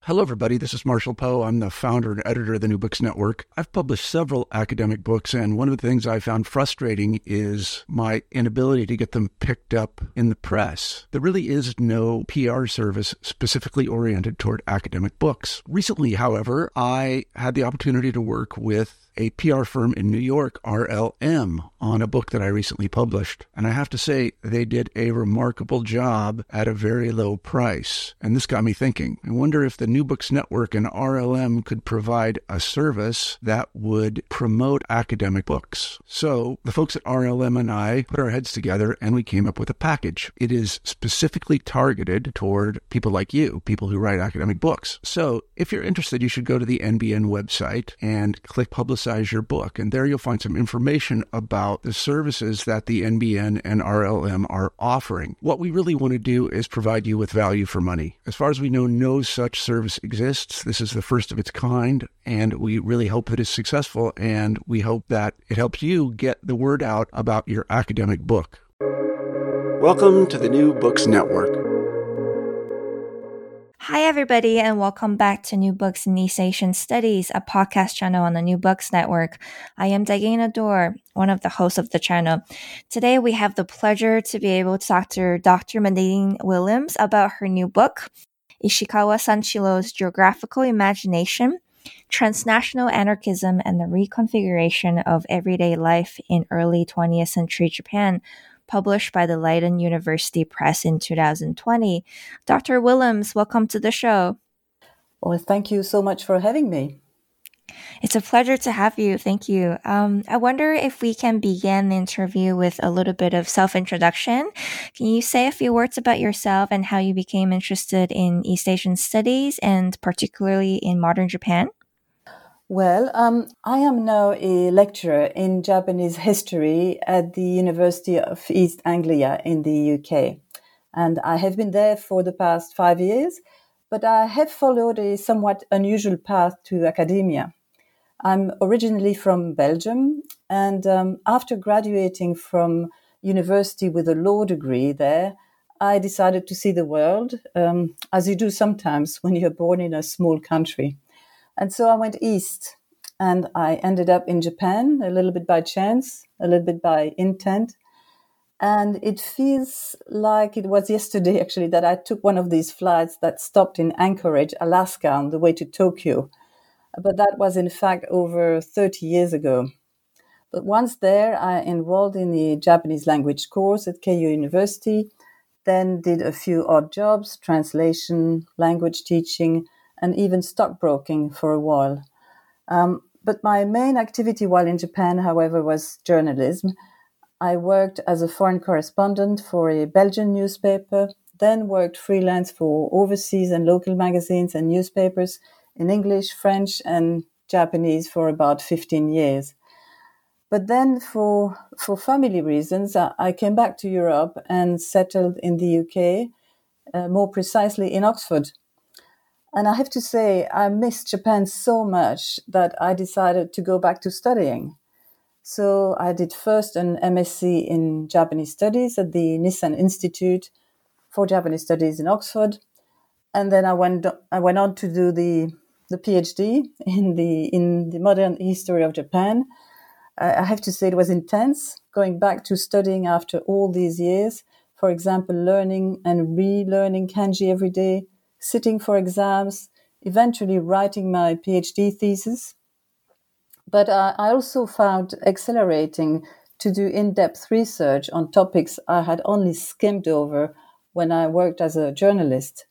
Hello, everybody. This is Marshall Poe. I'm the founder and editor of the New Books Network. I've published several academic books, and one of the things I found frustrating is my inability to get them picked up in the press. There really is no PR service specifically oriented toward academic books. Recently, however, I had the opportunity to work with a PR firm in New York, RLM, on a book that I recently published. And I have to say, they did a remarkable job at a very low price. And this got me thinking. I wonder if the New Books Network and RLM could provide a service that would promote academic books. So the folks at RLM and I put our heads together and we came up with a package. It is specifically targeted toward people like you, people who write academic books. So if you're interested, you should go to the NBN website and click Publicize Your Book. And there you'll find some information about the services that the NBN and RLM are offering. What we really want to do is provide you with value for money. As far as we know, no such service exists. This is the first of its kind, and we really hope that it's successful, and we hope that it helps you get the word out about your academic book. Welcome to the New Books Network. Hi, everybody, and welcome back to New Books in East Asian Studies, a podcast channel on the New Books Network. I am Dagina Dor, one of the hosts of the channel. Today, we have the pleasure to be able to talk to Dr. Nadine Williams about her new book, Ishikawa Sanchiro's Geographical Imagination, Transnational Anarchism and the Reconfiguration of Everyday Life in Early 20th Century Japan, published by the Leiden University Press in 2020. Dr. Williams, welcome to the show. Well, thank you so much for having me. It's a pleasure to have you. Thank you. I wonder if we can begin the interview with a little bit of self-introduction. Can you say a few words about yourself and how you became interested in East Asian studies and particularly in modern Japan? Well, I am now a lecturer in Japanese history at the University of East Anglia in the UK. And I have been there for the past 5 years, but I have followed a somewhat unusual path to academia. I'm originally from Belgium, and after graduating from university with a law degree there, I decided to see the world, as you do sometimes when you're born in a small country. And so I went east, and I ended up in Japan, a little bit by chance, a little bit by intent. And it feels like it was yesterday, actually, that I took one of these flights that stopped in Anchorage, Alaska, on the way to Tokyo. But that was, in fact, over 30 years ago. But once there, I enrolled in the Japanese language course at Keio University, then did a few odd jobs, translation, language teaching, and even stockbroking for a while. But my main activity while in Japan, however, was journalism. I worked as a foreign correspondent for a Belgian newspaper, then worked freelance for overseas and local magazines and newspapers in English, French, and Japanese for about 15 years. But then for family reasons, I came back to Europe and settled in the UK, more precisely in Oxford. And I have to say, I missed Japan so much that I decided to go back to studying. So I did first an MSc in Japanese Studies at the Nissan Institute for Japanese Studies in Oxford. And then I went on to do the PhD in the modern history of Japan. I have to say it was intense, going back to studying after all these years. For example, learning and relearning kanji every day, sitting for exams, eventually writing my PhD thesis. But I also found exhilarating to do in-depth research on topics I had only skimmed over when I worked as a journalist.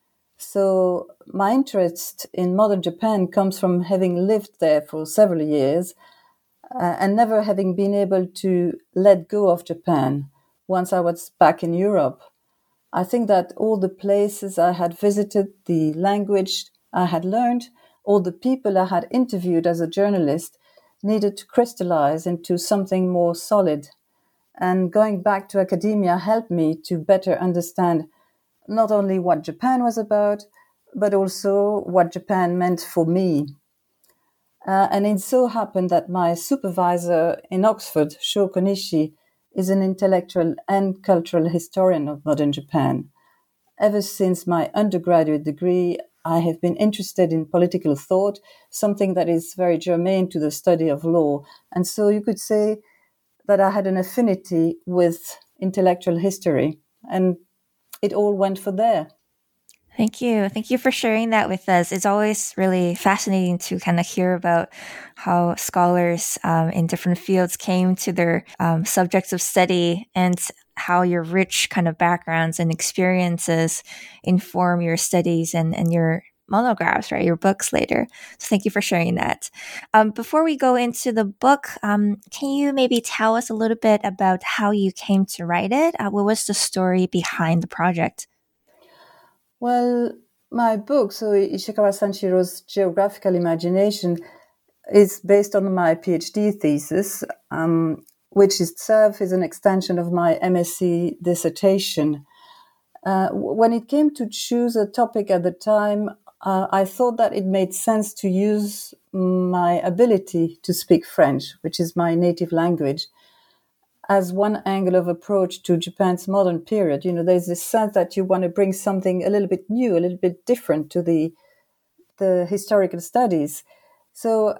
So my interest in modern Japan comes from having lived there for several years and never having been able to let go of Japan once I was back in Europe. I think that all the places I had visited, the language I had learned, all the people I had interviewed as a journalist needed to crystallize into something more solid. And going back to academia helped me to better understand not only what Japan was about, but also what Japan meant for me. And it so happened that my supervisor in Oxford, Sho Konishi, is an intellectual and cultural historian of modern Japan. Ever since my undergraduate degree, I have been interested in political thought, something that is very germane to the study of law. And so you could say that I had an affinity with intellectual history, and it all went for there. Thank you. Thank you for sharing that with us. It's always really fascinating to kind of hear about how scholars in different fields came to their subjects of study, and how your rich kind of backgrounds and experiences inform your studies and your monographs, right? Your books later. So thank you for sharing that. Before we go into the book, can you maybe tell us a little bit about how you came to write it? What was the story behind the project? Well, my book, so Ishikawa Sanchiro's Geographical Imagination, is based on my PhD thesis, which itself is an extension of my MSc dissertation. When it came to choose a topic at the time, I thought that it made sense to use my ability to speak French, which is my native language, as one angle of approach to Japan's modern period. You know, there's this sense that you want to bring something a little bit new, a little bit different to the historical studies. So,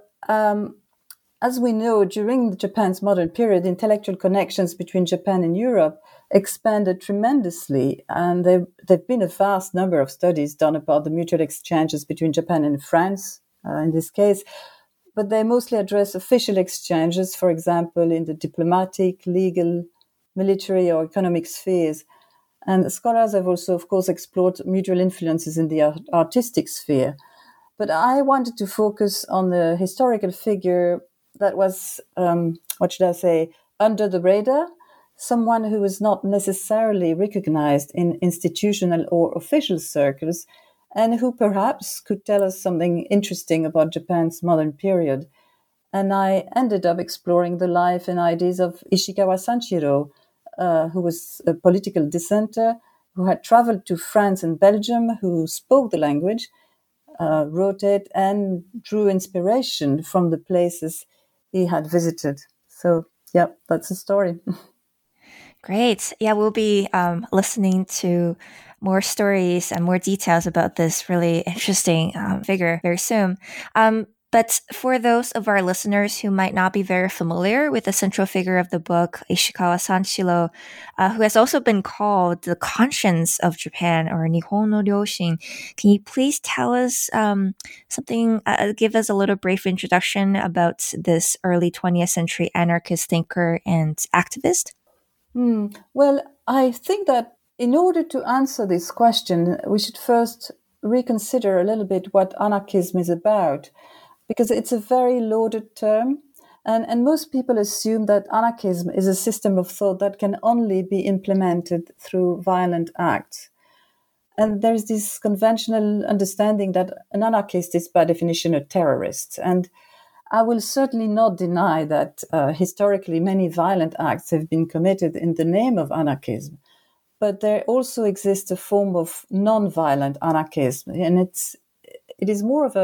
as we know, during Japan's modern period, intellectual connections between Japan and Europe expanded tremendously, and there have been a vast number of studies done about the mutual exchanges between Japan and France, in this case. But they mostly address official exchanges, for example, in the diplomatic, legal, military, or economic spheres. And scholars have also, of course, explored mutual influences in the artistic sphere. But I wanted to focus on the historical figure that was, under the radar, someone who was not necessarily recognized in institutional or official circles, and who perhaps could tell us something interesting about Japan's modern period. And I ended up exploring the life and ideas of Ishikawa Sanchiro, who was a political dissenter, who had traveled to France and Belgium, who spoke the language, wrote it, and drew inspiration from the places he had visited. So, yeah, that's the story. Great. Yeah, we'll be listening to more stories and more details about this really interesting figure very soon. But for those of our listeners who might not be very familiar with the central figure of the book, Ishikawa Sanshiro, who has also been called the conscience of Japan, or Nihon no Ryoshin, can you please tell us something, give us a little brief introduction about this early 20th century anarchist thinker and activist? Well, I think that in order to answer this question, we should first reconsider a little bit what anarchism is about, because it's a very loaded term. And most people assume that anarchism is a system of thought that can only be implemented through violent acts. And there's this conventional understanding that an anarchist is by definition a terrorist. And I will certainly not deny that historically many violent acts have been committed in the name of anarchism, but there also exists a form of non-violent anarchism, and it is more of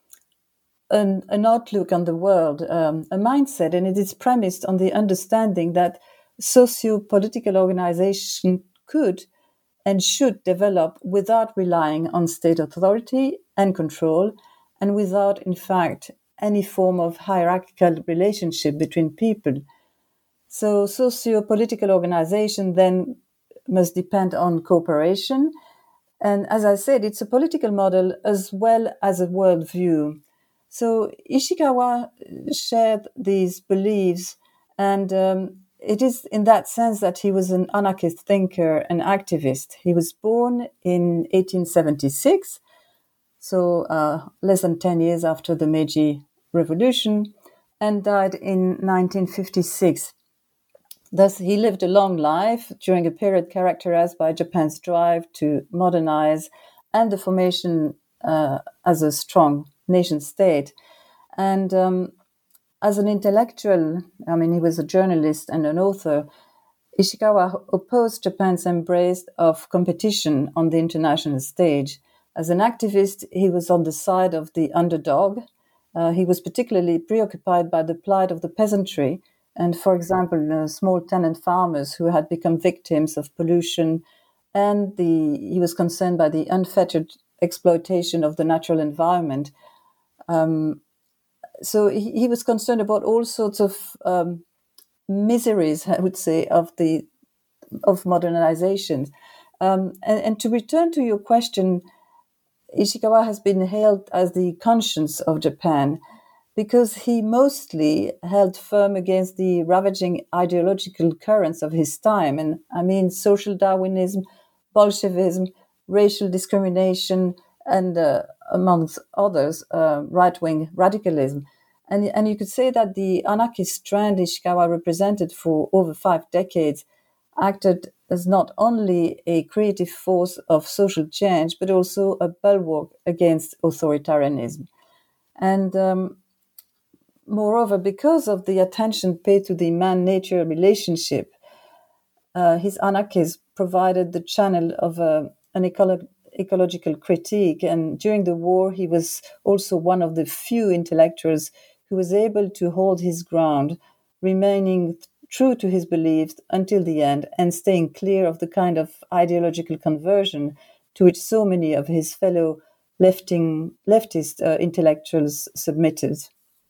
an outlook on the world, a mindset, and it is premised on the understanding that socio-political organization could and should develop without relying on state authority and control, and without, in fact, any form of hierarchical relationship between people. So socio-political organization then must depend on cooperation. And as I said, it's a political model as well as a worldview. So Ishikawa shared these beliefs, and it is in that sense that he was an anarchist thinker and activist. He was born in 1876, so less than 10 years after the Meiji Revolution, and died in 1956. Thus, he lived a long life during a period characterized by Japan's drive to modernize and the formation as a strong nation state. And as an intellectual, he was a journalist and an author. Ishikawa opposed Japan's embrace of competition on the international stage. As an activist, he was on the side of the underdog. He was particularly preoccupied by the plight of the peasantry and, for example, small tenant farmers who had become victims of pollution. And he was concerned by the unfettered exploitation of the natural environment. So he was concerned about all sorts of miseries, I would say, of modernization. And to return to your question, Ishikawa has been hailed as the conscience of Japan because he mostly held firm against the ravaging ideological currents of his time. And I mean, social Darwinism, Bolshevism, racial discrimination, and amongst others, right-wing radicalism. And you could say that the anarchist trend Ishikawa represented for over 5 decades acted as not only a creative force of social change, but also a bulwark against authoritarianism. And moreover, because of the attention paid to the man-nature relationship, his anarchism provided the channel of an ecological critique. And during the war, he was also one of the few intellectuals who was able to hold his ground, remaining true to his beliefs until the end and staying clear of the kind of ideological conversion to which so many of his fellow leftist intellectuals submitted.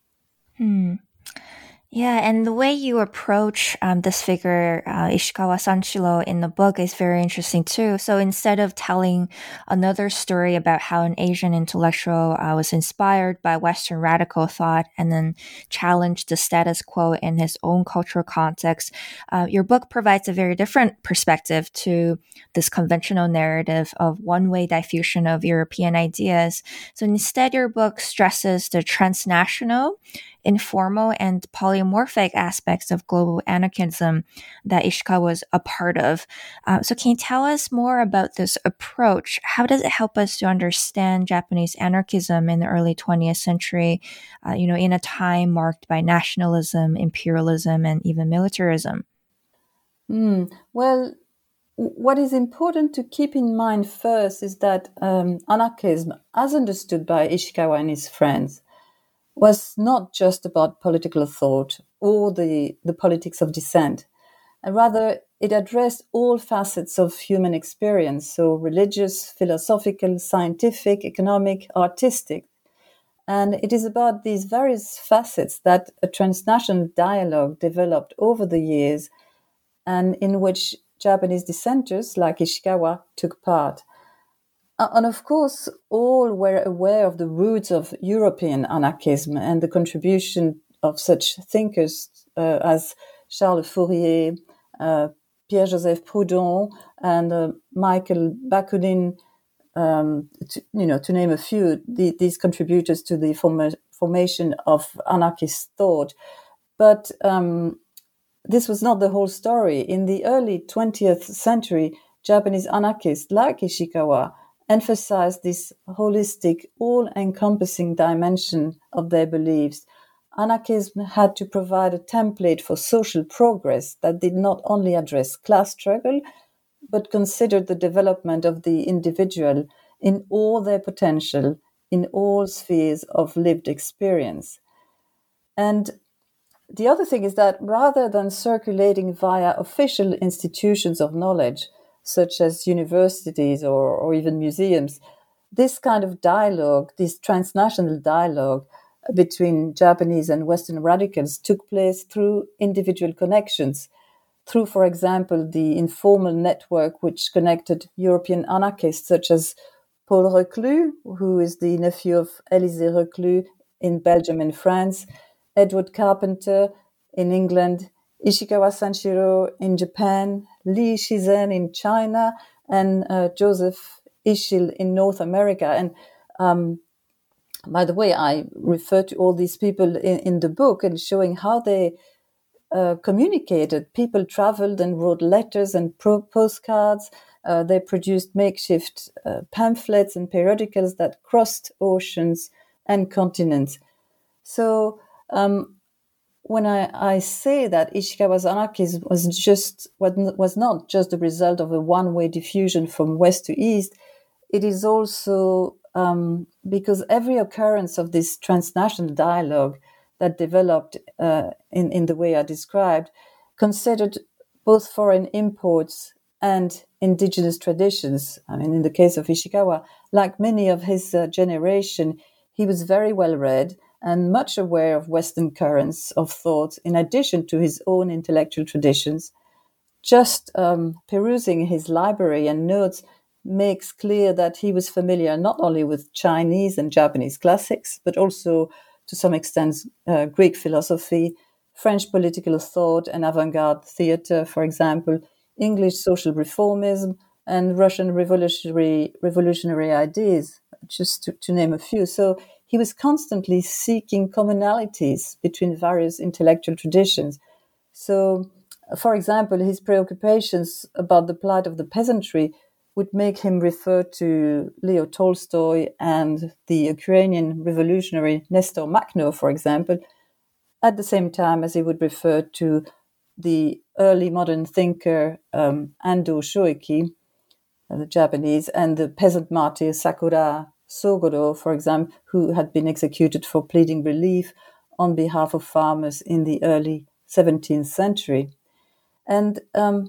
Yeah, and the way you approach this figure, Ishikawa Sanshiro, in the book is very interesting too. So instead of telling another story about how an Asian intellectual was inspired by Western radical thought and then challenged the status quo in his own cultural context, your book provides a very different perspective to this conventional narrative of one-way diffusion of European ideas. So instead, your book stresses the transnational, informal, and polymorphic aspects of global anarchism that Ishikawa was a part of. So can you tell us more about this approach? How does it help us to understand Japanese anarchism in the early 20th century, in a time marked by nationalism, imperialism, and even militarism? Well, what is important to keep in mind first is that anarchism, as understood by Ishikawa and his friends, was not just about political thought or the politics of dissent. And rather, it addressed all facets of human experience, so religious, philosophical, scientific, economic, artistic. And it is about these various facets that a transnational dialogue developed over the years and in which Japanese dissenters like Ishikawa took part. And of course, all were aware of the roots of European anarchism and the contribution of such thinkers as Charles Fourier, Pierre-Joseph Proudhon, and Michael Bakunin, to name a few, these contributors to the formation of anarchist thought. But this was not the whole story. In the early 20th century, Japanese anarchists like Ishikawa emphasized this holistic, all-encompassing dimension of their beliefs. Anarchism had to provide a template for social progress that did not only address class struggle, but considered the development of the individual in all their potential, in all spheres of lived experience. And the other thing is that rather than circulating via official institutions of knowledge, such as universities or even museums, this kind of dialogue, this transnational dialogue between Japanese and Western radicals took place through individual connections, through, for example, the informal network which connected European anarchists such as Paul Reclus, who is the nephew of Élisée Reclus in Belgium and France, Edward Carpenter in England, Ishikawa Sanshiro in Japan, Li Shizen in China, and Joseph Ischel in North America. And by the way, I refer to all these people in the book and showing how they communicated. People traveled and wrote letters and postcards. They produced makeshift pamphlets and periodicals that crossed oceans and continents. So when I say that Ishikawa's anarchism was not just the result of a one-way diffusion from west to east, it is also because every occurrence of this transnational dialogue that developed in the way I described considered both foreign imports and indigenous traditions. I mean, in the case of Ishikawa, like many of his generation, he was very well read and much aware of Western currents of thought, in addition to his own intellectual traditions. Just perusing his library and notes makes clear that he was familiar not only with Chinese and Japanese classics, but also, to some extent, Greek philosophy, French political thought and avant-garde theater, for example, English social reformism, and Russian revolutionary ideas, just to name a few. So he was constantly seeking commonalities between various intellectual traditions. So, for example, his preoccupations about the plight of the peasantry would make him refer to Leo Tolstoy and the Ukrainian revolutionary Nestor Makhno, for example, at the same time as he would refer to the early modern thinker Ando Shoeki, the Japanese, and the peasant martyr Sakura Sogoro, for example, who had been executed for pleading relief on behalf of farmers in the early 17th century. And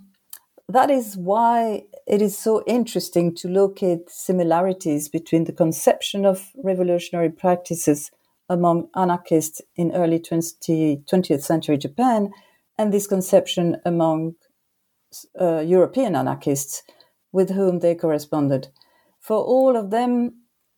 that is why it is so interesting to locate similarities between the conception of revolutionary practices among anarchists in early 20th century Japan and this conception among European anarchists with whom they corresponded. For all of them,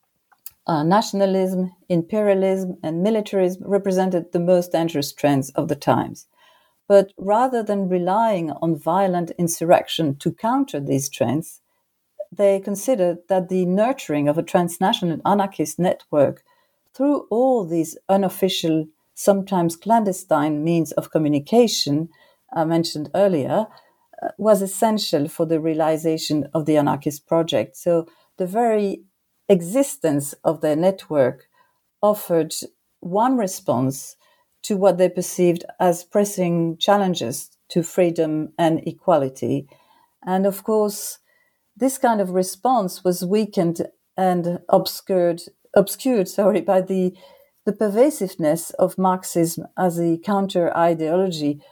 nationalism, imperialism, and militarism represented the most dangerous trends of the times. But rather than relying on violent insurrection to counter these trends, they considered that the nurturing of a transnational anarchist network through all these unofficial, sometimes clandestine means of communication I mentioned earlier was essential for the realization of the anarchist project. So the very existence of their network offered one response to what they perceived as pressing challenges to freedom and equality. And of course, this kind of response was weakened and obscured by the pervasiveness of Marxism as a counter ideology.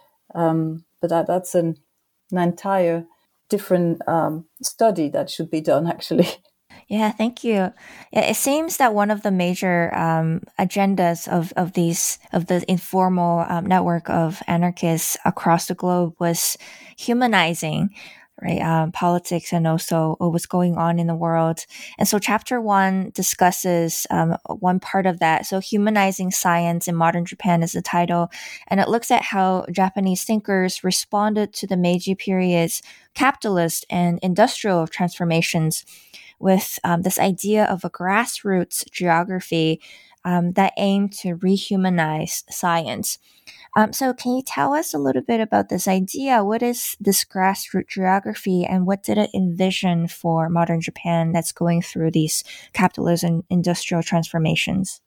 But that's an entire different study that should be done, actually. Yeah, thank you. It seems that one of the major agendas of the informal network of anarchists across the globe was humanizing, right? Politics and also what's going on in the world. And so, Chapter 1 discusses one part of that. So, humanizing science in modern Japan is the title, and it looks at how Japanese thinkers responded to the Meiji period's capitalist and industrial transformations with this idea of a grassroots geography that aimed to rehumanize science. So, can you tell us a little bit about this idea? What is this grassroots geography, and what did it envision for modern Japan that's going through these capitalist and industrial transformations?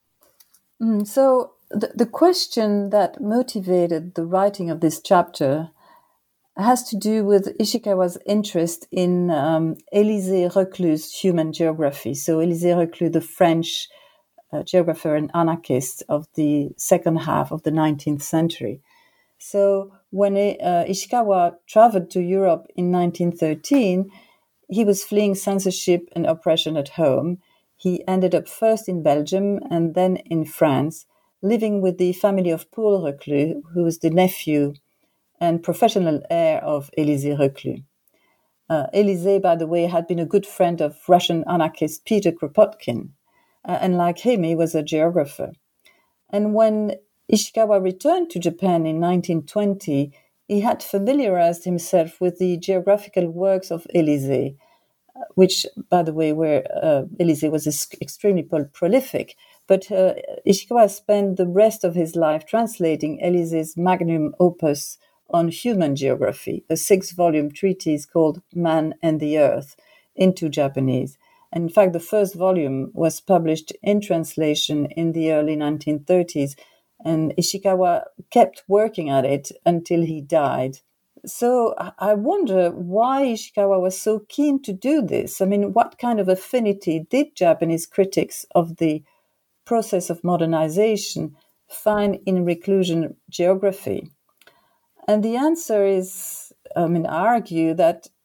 So, the question that motivated the writing of this chapter has to do with Ishikawa's interest in Élisée Reclus' human geography. So Élisée Reclus, the French geographer and anarchist of the second half of the 19th century. So when Ishikawa traveled to Europe in 1913, he was fleeing censorship and oppression at home. He ended up first in Belgium and then in France, living with the family of Paul Reclus, who was the nephew and professional heir of Élisée Reclus. Élisée, by the way, had been a good friend of Russian anarchist Peter Kropotkin, and like him, he was a geographer. And when Ishikawa returned to Japan in 1920, he had familiarized himself with the geographical works of Élisée, which, by the way, where Élisée was extremely prolific. But Ishikawa spent the rest of his life translating Élisée's magnum opus on human geography, a 6-volume treatise called Man and the Earth, into Japanese. And in fact, the first volume was published in translation in the early 1930s, and Ishikawa kept working at it until he died. So I wonder why Ishikawa was so keen to do this. I mean, what kind of affinity did Japanese critics of the process of modernization find in reclusion geography? And the answer is, I argue that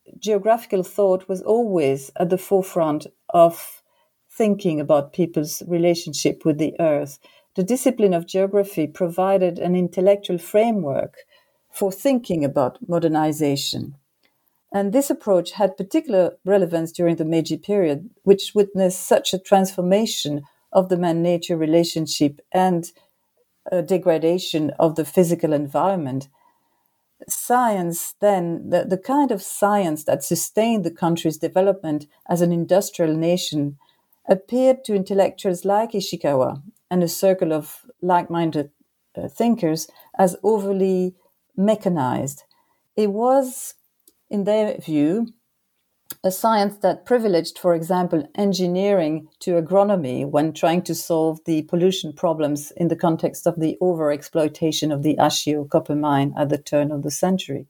geographical thought was always at the forefront of thinking about people's relationship with the earth. The discipline of geography provided an intellectual framework for thinking about modernization. And this approach had particular relevance during the Meiji period, which witnessed such a transformation of the man-nature relationship and a degradation of the physical environment. Science then, the kind of science that sustained the country's development as an industrial nation, appeared to intellectuals like Ishikawa and a circle of like-minded thinkers as overly mechanized. It was, in their view, a science that privileged, for example, engineering to agronomy when trying to solve the pollution problems in the context of the overexploitation of the Ashio copper mine at the turn of the century.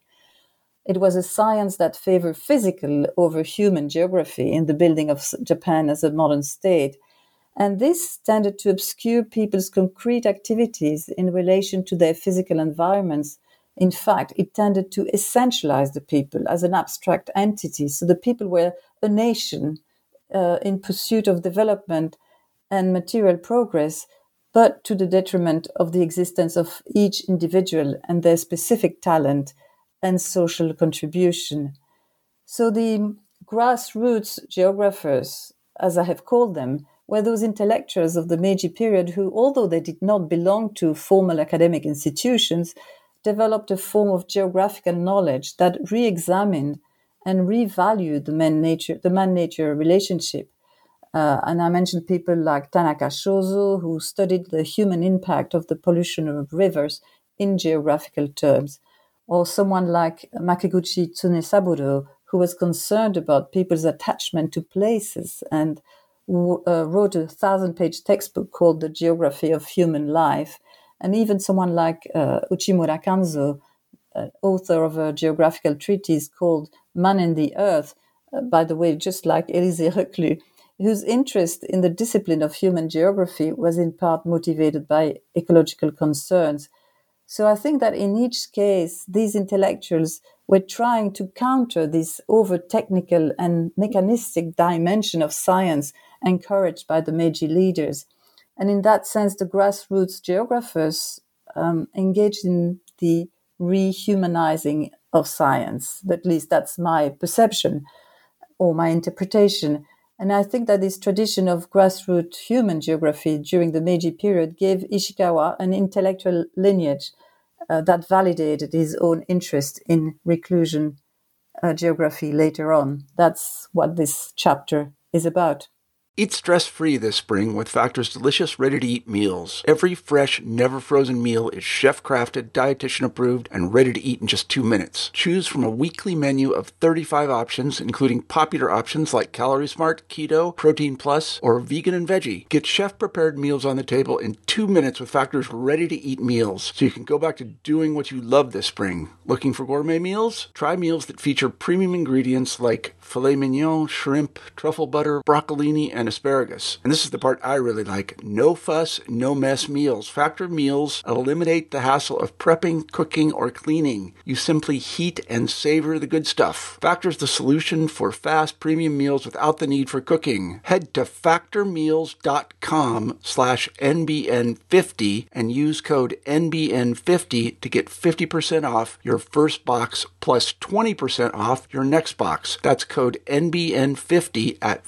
It was a science that favored physical over human geography in the building of Japan as a modern state. And this tended to obscure people's concrete activities in relation to their physical environments. In fact, it tended to essentialize the people as an abstract entity. So the people were a nation in pursuit of development and material progress, but to the detriment of the existence of each individual and their specific talent and social contribution. So the grassroots geographers, as I have called them, were those intellectuals of the Meiji period who, although they did not belong to formal academic institutions, developed a form of geographical knowledge that re-examined and revalued the man-nature relationship. And I mentioned people like Tanaka Shozo, who studied the human impact of the pollution of rivers in geographical terms, or someone like Makiguchi Tsunesaburo, who was concerned about people's attachment to places and wrote a 1,000-page textbook called The Geography of Human Life. And even someone like Uchimura Kanzo, author of a geographical treatise called Man and the Earth, by the way, just like Élisée Reclus, whose interest in the discipline of human geography was in part motivated by ecological concerns. So I think that in each case, these intellectuals were trying to counter this over-technical and mechanistic dimension of science encouraged by the Meiji leaders. And in that sense, the grassroots geographers engaged in the rehumanizing of science. At least that's my perception or my interpretation. And I think that this tradition of grassroots human geography during the Meiji period gave Ishikawa an intellectual lineage that validated his own interest in reclusion geography later on. That's what this chapter is about. Eat stress-free this spring with Factor's delicious, ready-to-eat meals. Every fresh, never-frozen meal is chef-crafted, dietitian-approved, and ready to eat in just 2 minutes. Choose from a weekly menu of 35 options, including popular options like Calorie Smart, Keto, Protein Plus, or Vegan and Veggie. Get chef-prepared meals on the table in 2 minutes with Factor's ready-to-eat meals, so you can go back to doing what you love this spring. Looking for gourmet meals? Try meals that feature premium ingredients like filet mignon, shrimp, truffle butter, broccolini, and asparagus. And this is the part I really like. No fuss, no mess meals. Factor meals eliminate the hassle of prepping, cooking, or cleaning. You simply heat and savor the good stuff. Factor's the solution for fast premium meals without the need for cooking. Head to factormeals.com/NBN50 and use code NBN50 to get 50% off your first box plus 20% off your next box. That's code NBN50 at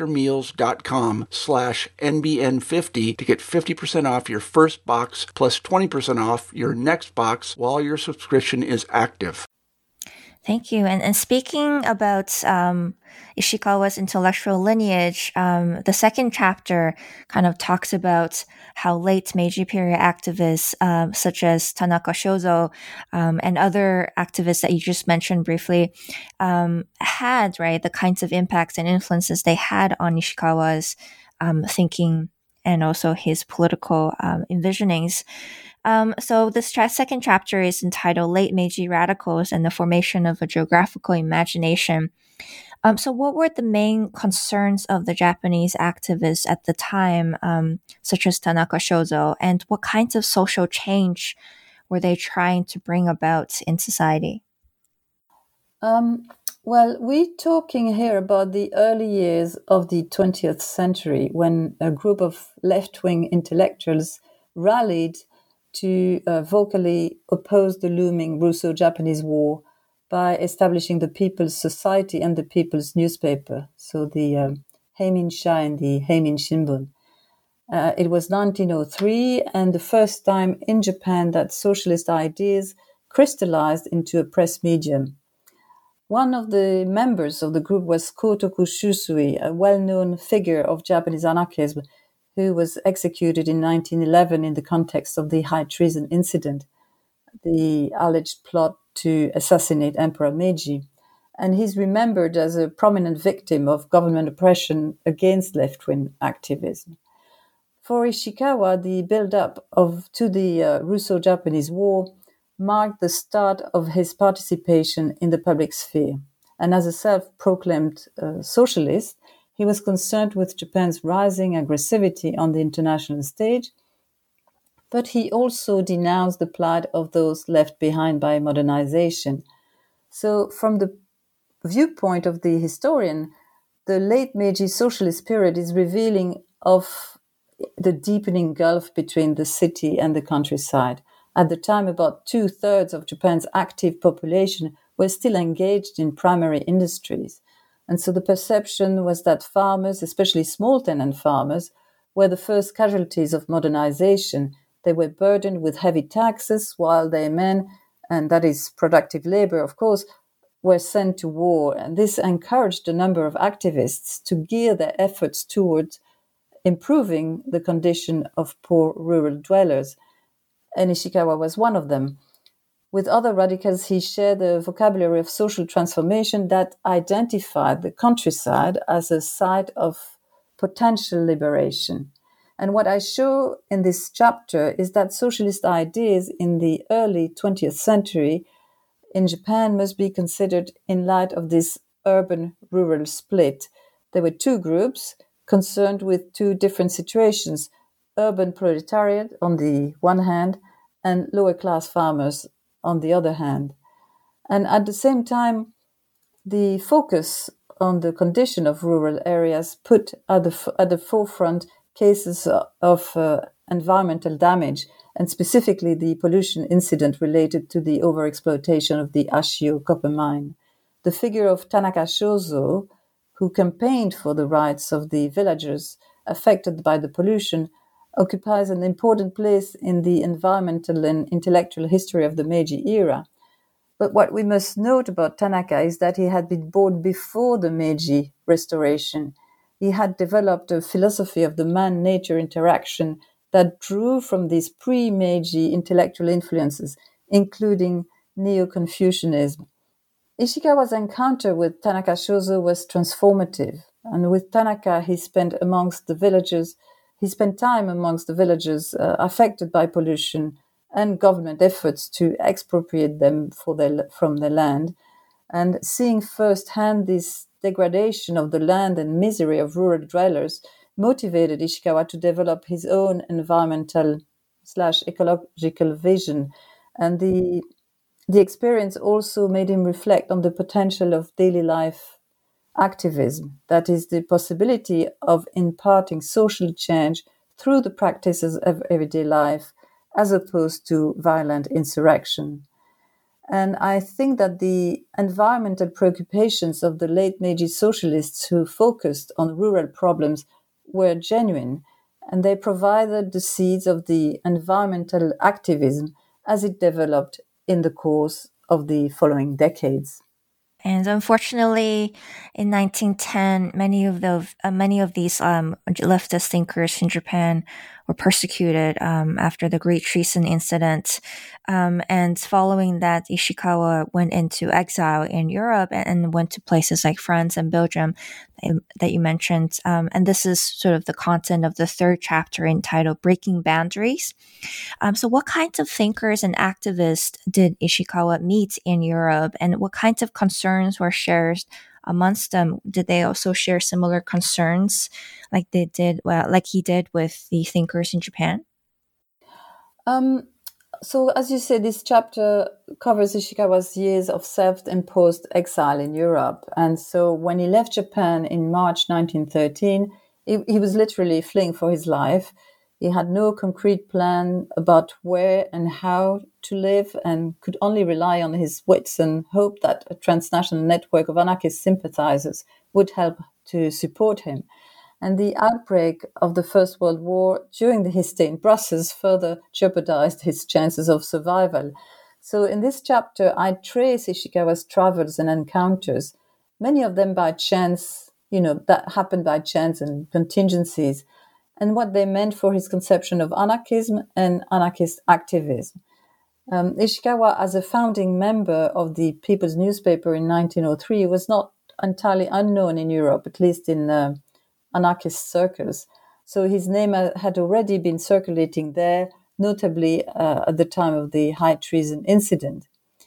factormeals.com/NBN50 to get 50% off your first box plus 20% off your next box while your subscription is active. Thank you. And speaking about Ishikawa's intellectual lineage, the second chapter kind of talks about how late Meiji period activists such as Tanaka Shozo and other activists that you just mentioned briefly had, right, the kinds of impacts and influences they had on Ishikawa's thinking and also his political envisionings. So this second chapter is entitled Late Meiji Radicals and the Formation of a Geographical Imagination. So what were the main concerns of the Japanese activists at the time, such as Tanaka Shozo, and what kinds of social change were they trying to bring about in society? Well, we're talking here about the early years of the 20th century when a group of left wing intellectuals rallied to vocally oppose the looming Russo Japanese War by establishing the People's Society and the People's Newspaper, so the Heimin-sha and the Heimin Shimbun. It was 1903 and the first time in Japan that socialist ideas crystallized into a press medium. One of the members of the group was Kotoku Shusui, a well-known figure of Japanese anarchism, who was executed in 1911 in the context of the high treason incident, the alleged plot to assassinate Emperor Meiji. And he's remembered as a prominent victim of government oppression against left-wing activism. For Ishikawa, the build-up to the Russo-Japanese War marked the start of his participation in the public sphere. And as a self-proclaimed socialist, he was concerned with Japan's rising aggressivity on the international stage, but he also denounced the plight of those left behind by modernization. So from the viewpoint of the historian, the late Meiji socialist period is revealing of the deepening gulf between the city and the countryside. At the time, about 2/3 of Japan's active population were still engaged in primary industries. And so the perception was that farmers, especially small tenant farmers, were the first casualties of modernization. They were burdened with heavy taxes while their men, and that is productive labor, of course, were sent to war. And this encouraged a number of activists to gear their efforts towards improving the condition of poor rural dwellers. And Ishikawa was one of them. With other radicals, he shared the vocabulary of social transformation that identified the countryside as a site of potential liberation. And what I show in this chapter is that socialist ideas in the early 20th century in Japan must be considered in light of this urban-rural split. There were two groups concerned with two different situations: urban proletariat on the one hand and lower class farmers on the other hand. And at the same time, the focus on the condition of rural areas put at the forefront cases of environmental damage, and specifically the pollution incident related to the overexploitation of the Ashio copper mine. The figure of Tanaka Shozo, who campaigned for the rights of the villagers affected by the pollution, occupies an important place in the environmental and intellectual history of the Meiji era. But what we must note about Tanaka is that he had been born before the Meiji restoration. He had developed a philosophy of the man-nature interaction that drew from these pre-Meiji intellectual influences, including Neo-Confucianism. Ishikawa's encounter with Tanaka Shozo was transformative, and with Tanaka he spent time amongst the villagers affected by pollution and government efforts to expropriate them from their land, and seeing firsthand this degradation of the land and misery of rural dwellers motivated Ishikawa to develop his own environmental/ecological vision. And the experience also made him reflect on the potential of daily life activism, that is, the possibility of imparting social change through the practices of everyday life, as opposed to violent insurrection. And I think that the environmental preoccupations of the late Meiji socialists who focused on rural problems were genuine, and they provided the seeds of the environmental activism as it developed in the course of the following decades. And unfortunately, in 1910, many of these leftist thinkers in Japan were persecuted after the Great Treason Incident. And following that, Ishikawa went into exile in Europe and went to places like France and Belgium that you mentioned. And this is sort of the content of the third chapter entitled Breaking Boundaries. So what kinds of thinkers and activists did Ishikawa meet in Europe, and what kinds of concerns were shared amongst them? Did they also share similar concerns like he did with the thinkers in Japan? So, as you say, this chapter covers Ishikawa's years of self-imposed exile in Europe. And so when he left Japan in March 1913, he was literally fleeing for his life. He had no concrete plan about where and how to live and could only rely on his wits and hope that a transnational network of anarchist sympathizers would help to support him. And the outbreak of the First World War during his stay in Brussels further jeopardized his chances of survival. So in this chapter, I trace Ishikawa's travels and encounters, many of them by chance, that happened by chance and contingencies, and what they meant for his conception of anarchism and anarchist activism. Ishikawa, as a founding member of the People's Newspaper in 1903, was not entirely unknown in Europe, at least in anarchist circles. So his name had already been circulating there, notably at the time of the high treason incident.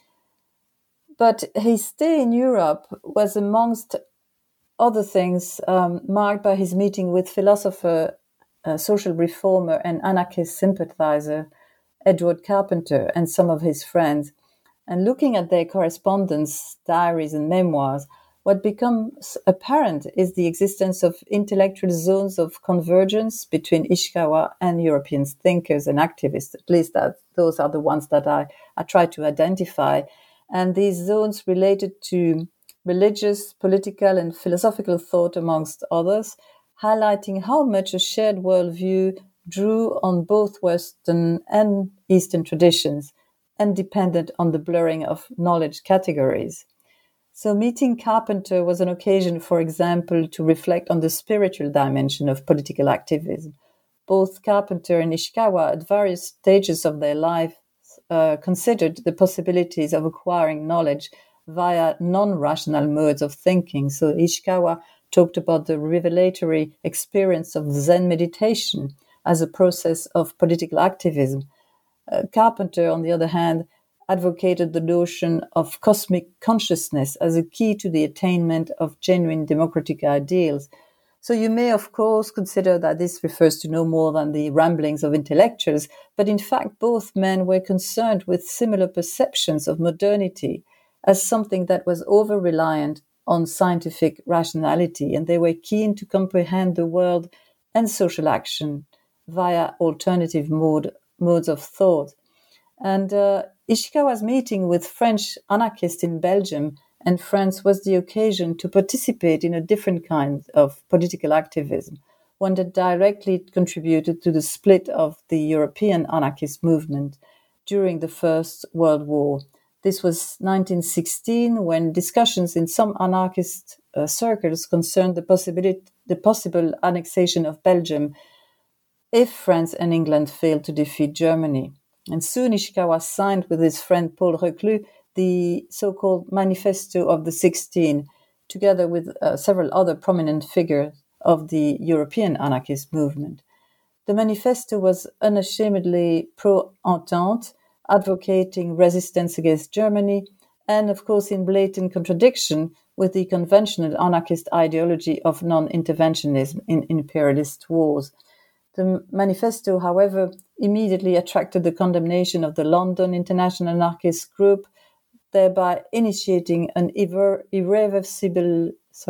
But his stay in Europe was, amongst other things, marked by his meeting with philosopher, social reformer, and anarchist sympathizer Edward Carpenter and some of his friends. And looking at their correspondence, diaries, and memoirs, what becomes apparent is the existence of intellectual zones of convergence between Ishikawa and European thinkers and activists. At least those are the ones that I try to identify. And these zones related to religious, political, and philosophical thought, amongst others, highlighting how much a shared worldview drew on both Western and Eastern traditions and depended on the blurring of knowledge categories. So meeting Carpenter was an occasion, for example, to reflect on the spiritual dimension of political activism. Both Carpenter and Ishikawa, at various stages of their life, considered the possibilities of acquiring knowledge via non-rational modes of thinking. So Ishikawa talked about the revelatory experience of Zen meditation as a process of political activism. Carpenter, on the other hand, advocated the notion of cosmic consciousness as a key to the attainment of genuine democratic ideals. So you may, of course, consider that this refers to no more than the ramblings of intellectuals, but in fact, both men were concerned with similar perceptions of modernity as something that was over-reliant on scientific rationality, and they were keen to comprehend the world and social action via alternative modes of thought. And Ishikawa's meeting with French anarchists in Belgium and France was the occasion to participate in a different kind of political activism, one that directly contributed to the split of the European anarchist movement during the First World War. This was 1916, when discussions in some anarchist circles concerned the possible annexation of Belgium if France and England failed to defeat Germany. And soon Ishikawa signed with his friend Paul Reclus the so-called Manifesto of the 16, together with several other prominent figures of the European anarchist movement. The manifesto was unashamedly pro-Entente, advocating resistance against Germany, and of course in blatant contradiction with the conventional anarchist ideology of non-interventionism in imperialist wars. The manifesto, however, immediately attracted the condemnation of the London International Anarchist Group, thereby initiating an irreversible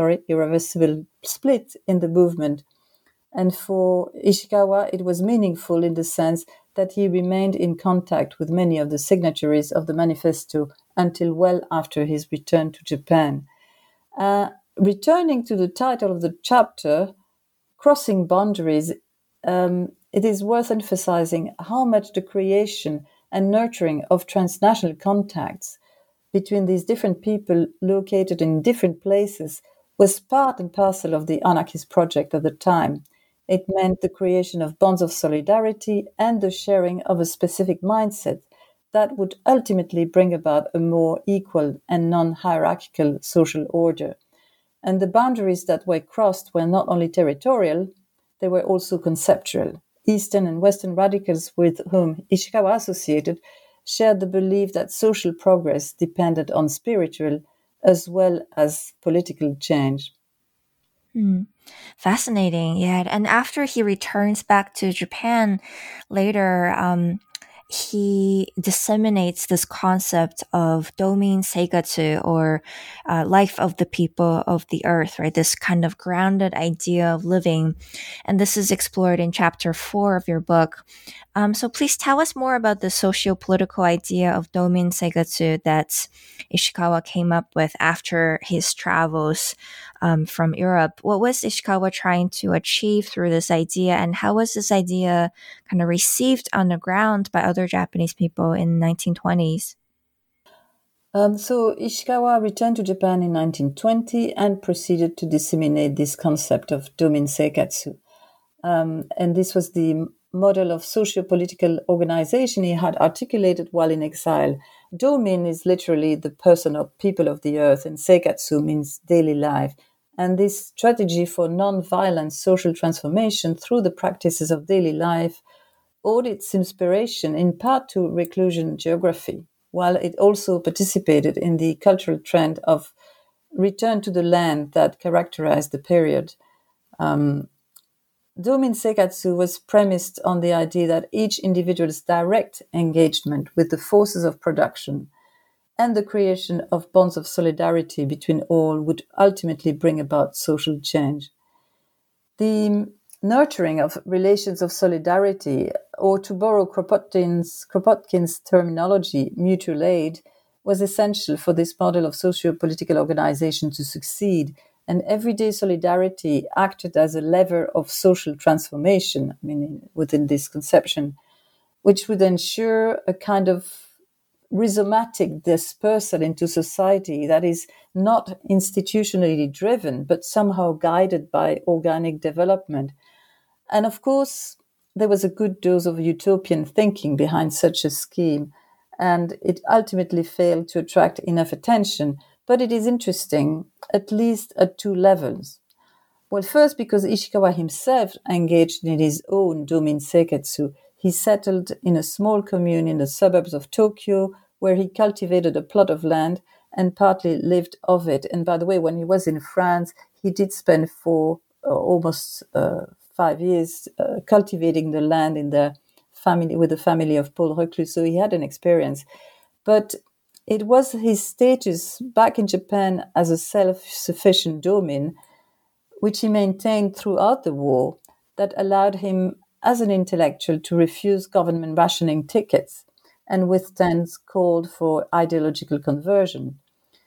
split in the movement. And for Ishikawa, it was meaningful in the sense that he remained in contact with many of the signatories of the manifesto until well after his return to Japan. Returning to the title of the chapter, Crossing Boundaries, it is worth emphasizing how much the creation and nurturing of transnational contacts between these different people located in different places was part and parcel of the anarchist project at the time. It meant the creation of bonds of solidarity and the sharing of a specific mindset that would ultimately bring about a more equal and non-hierarchical social order. And the boundaries that were crossed were not only territorial, they were also conceptual. Eastern and Western radicals with whom Ishikawa associated shared the belief that social progress depended on spiritual as well as political change. Fascinating, yeah. And after he returns back to Japan later, he disseminates this concept of domin seigatsu, or life of the people of the earth, right? This kind of grounded idea of living. And this is explored in chapter 4 of your book. So please tell us more about the socio-political idea of domin seigatsu that Ishikawa came up with after his travels from Europe. What was Ishikawa trying to achieve through this idea, and how was this idea kind of received on the ground by other Japanese people in the 1920s? So Ishikawa returned to Japan in 1920 and proceeded to disseminate this concept of domin seikatsu. And this was the model of socio-political organization he had articulated while in exile. Domin is literally the person or people of the earth, and seikatsu means daily life. And this strategy for non-violent social transformation through the practices of daily life owed its inspiration in part to reclusion geography, while it also participated in the cultural trend of return to the land that characterized the period. Domin seikatsu was premised on the idea that each individual's direct engagement with the forces of production and the creation of bonds of solidarity between all would ultimately bring about social change. The nurturing of relations of solidarity, or to borrow Kropotkin's terminology, mutual aid, was essential for this model of socio-political organization to succeed, and everyday solidarity acted as a lever of social transformation, within this conception, which would ensure a kind of rhizomatic dispersal into society that is not institutionally driven, but somehow guided by organic development. And of course, there was a good dose of utopian thinking behind such a scheme, and it ultimately failed to attract enough attention. But it is interesting, at least at two levels. Well, first, because Ishikawa himself engaged in his own domin seikatsu. He settled in a small commune in the suburbs of Tokyo, where he cultivated a plot of land and partly lived of it. And by the way, when he was in France, he did spend for almost 5 years cultivating the land in the family, with the family of Paul Reclus. So he had an experience. But it was his status back in Japan as a self-sufficient domin, which he maintained throughout the war, that allowed him as an intellectual to refuse government rationing tickets and withstand calls for ideological conversion.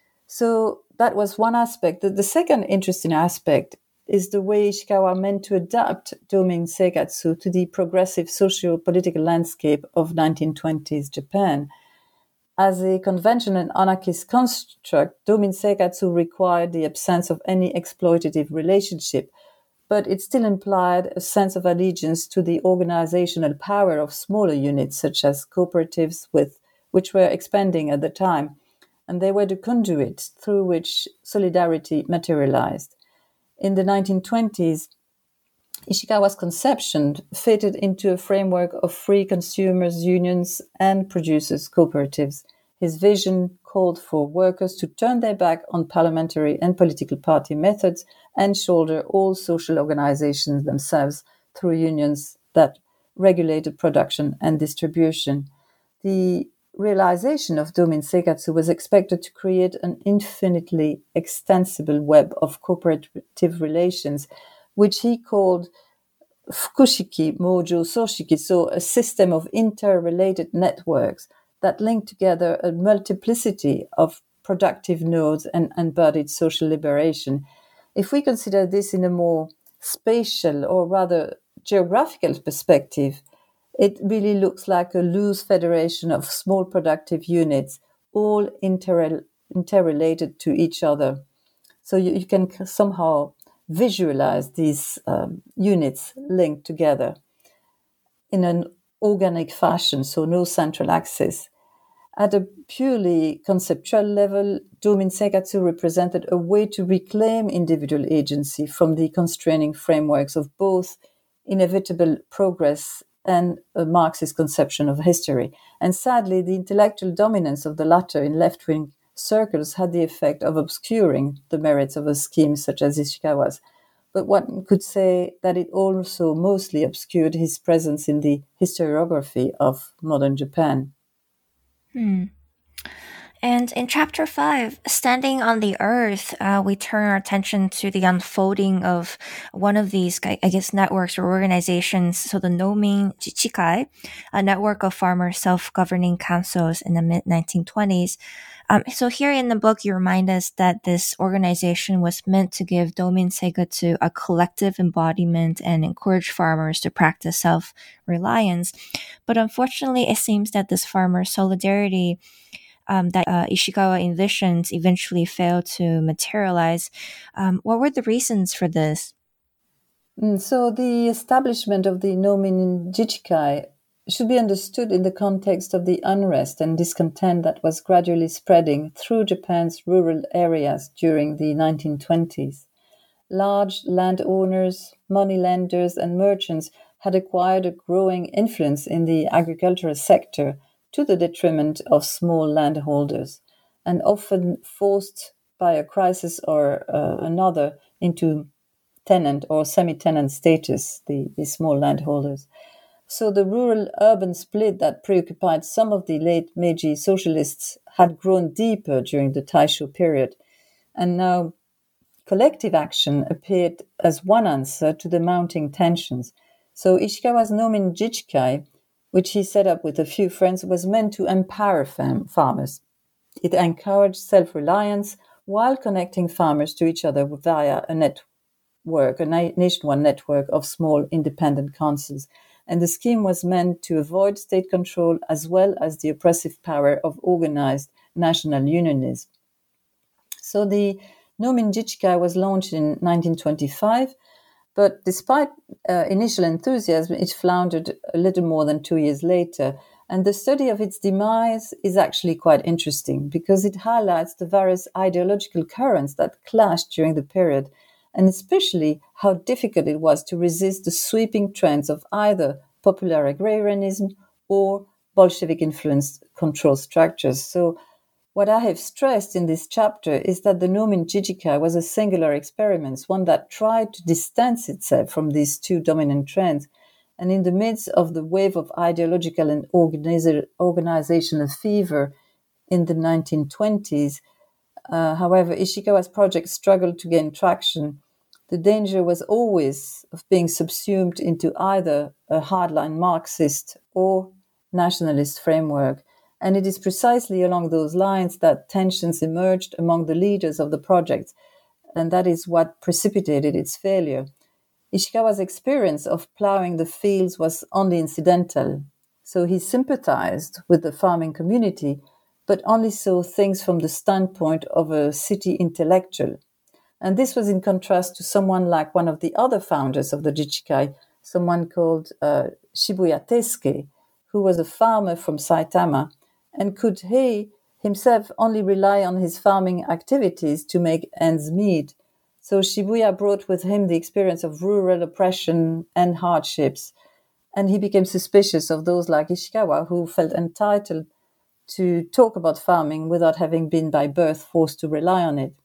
So that was one aspect. The second interesting aspect is the way Ishikawa meant to adapt domin seikatsu to the progressive socio-political landscape of 1920s Japan. As a conventional and anarchist construct, domin seikatsu required the absence of any exploitative relationship, but it still implied a sense of allegiance to the organizational power of smaller units, such as cooperatives, which were expanding at the time, and they were the conduit through which solidarity materialized. In the 1920s, Ishikawa's conception fitted into a framework of free consumers' unions and producers' cooperatives. His vision called for workers to turn their back on parliamentary and political party methods and shoulder all social organizations themselves through unions that regulated production and distribution. The realization of domin seikatsu was expected to create an infinitely extensible web of cooperative relations, which he called Fukushiki Mojo Soshiki, so a system of interrelated networks that link together a multiplicity of productive nodes and embodied social liberation. If we consider this in a more spatial, or rather geographical perspective, it really looks like a loose federation of small productive units, all interrelated to each other. So you can somehow visualize these units linked together in an organic fashion, so no central axis. At a purely conceptual level, domin seikatsu represented a way to reclaim individual agency from the constraining frameworks of both inevitable progress and a Marxist conception of history. And sadly, the intellectual dominance of the latter in left-wing circles had the effect of obscuring the merits of a scheme such as Ishikawa's. but one could say that it also mostly obscured his presence in the historiography of modern Japan. And in chapter 5, Standing on the Earth, we turn our attention to the unfolding of one of these, I guess, networks or organizations. So the Nomin Jichikai, a network of farmer self-governing councils in the mid-1920s. So here in the book, you remind us that this organization was meant to give Domin Seigetsu a collective embodiment and encourage farmers to practice self-reliance. But unfortunately, it seems that this farmer solidarity that Ishikawa envisioned eventually failed to materialize. What were the reasons for this? So the establishment of the Nomin Jichikai should be understood in the context of the unrest and discontent that was gradually spreading through Japan's rural areas during the 1920s. Large landowners, moneylenders, and merchants had acquired a growing influence in the agricultural sector to the detriment of small landholders, and often forced by a crisis or another into tenant or semi-tenant status, the small landholders. So the rural-urban split that preoccupied some of the late Meiji socialists had grown deeper during the Taisho period, and now collective action appeared as one answer to the mounting tensions. So Ishikawa's Nomin Jichikai, which he set up with a few friends, was meant to empower farmers. It encouraged self-reliance while connecting farmers to each other via a nationwide network of small independent councils. And the scheme was meant to avoid state control as well as the oppressive power of organized national unionism. So the Nomin Jichikai was launched in 1925, but despite initial enthusiasm, it floundered a little more than 2 years later. And the study of its demise is actually quite interesting because it highlights the various ideological currents that clashed during the period, and especially how difficult it was to resist the sweeping trends of either popular agrarianism or Bolshevik-influenced control structures. So what I have stressed in this chapter is that the Nomin Jichikai was a singular experiment, one that tried to distance itself from these two dominant trends. And in the midst of the wave of ideological and organizational fever in the 1920s, however, Ishikawa's project struggled to gain traction. The danger was always of being subsumed into either a hardline Marxist or nationalist framework. And it is precisely along those lines that tensions emerged among the leaders of the project, and that is what precipitated its failure. Ishikawa's experience of plowing the fields was only incidental, so he sympathized with the farming community, but only saw things from the standpoint of a city intellectual. And this was in contrast to someone like one of the other founders of the Jichikai, someone called Shibuya Teisuke, who was a farmer from Saitama, and could he himself only rely on his farming activities to make ends meet. So Shibuya brought with him the experience of rural oppression and hardships, and he became suspicious of those like Ishikawa who felt entitled to talk about farming without having been by birth forced to rely on it.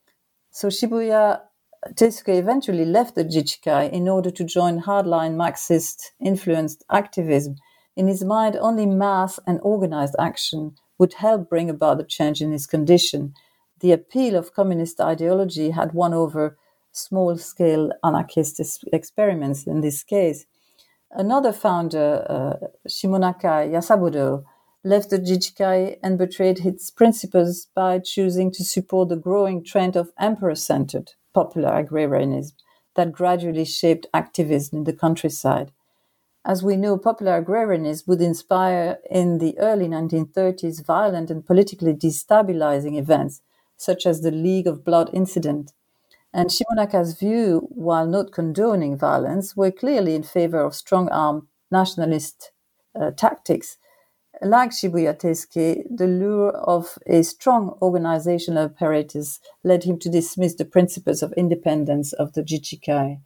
So Shibuya Teisuke eventually left the Jichikai in order to join hardline Marxist-influenced activism. In his mind, only mass and organized action would help bring about a change in his condition. The appeal of communist ideology had won over small-scale anarchist experiments in this case. Another founder, Shimonaka Yasaburo, left the Jichikai and betrayed its principles by choosing to support the growing trend of emperor-centered popular agrarianism that gradually shaped activism in the countryside. As we know, popular agrarianism would inspire in the early 1930s violent and politically destabilizing events, such as the League of Blood incident. And Shimonaka's view, while not condoning violence, were clearly in favor of strong-armed nationalist tactics. Like Shibuya Teisuke, the lure of a strong organizational apparatus led him to dismiss the principles of independence of the Jichikai.